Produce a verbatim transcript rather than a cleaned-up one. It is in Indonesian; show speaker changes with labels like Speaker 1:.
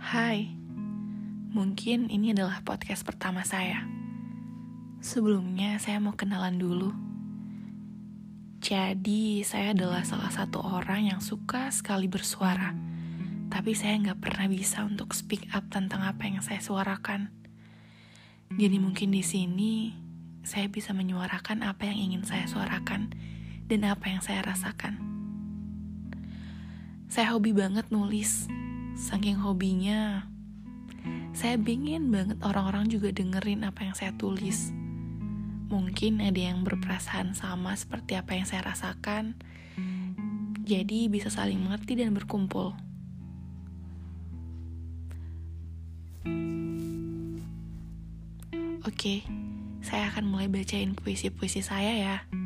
Speaker 1: Hai, mungkin ini adalah podcast pertama saya. Sebelumnya saya mau kenalan dulu. Jadi saya adalah salah satu orang yang suka sekali bersuara, tapi saya nggak pernah bisa untuk speak up tentang apa yang saya suarakan. Jadi mungkin di sini saya bisa menyuarakan apa yang ingin saya suarakan dan apa yang saya rasakan. Saya hobi banget nulis. Saking hobinya, saya pengen banget orang-orang juga dengerin apa yang saya tulis. Mungkin ada yang berperasaan sama seperti apa yang saya rasakan, jadi bisa saling mengerti dan berkumpul. Oke, saya akan mulai bacain puisi-puisi saya ya.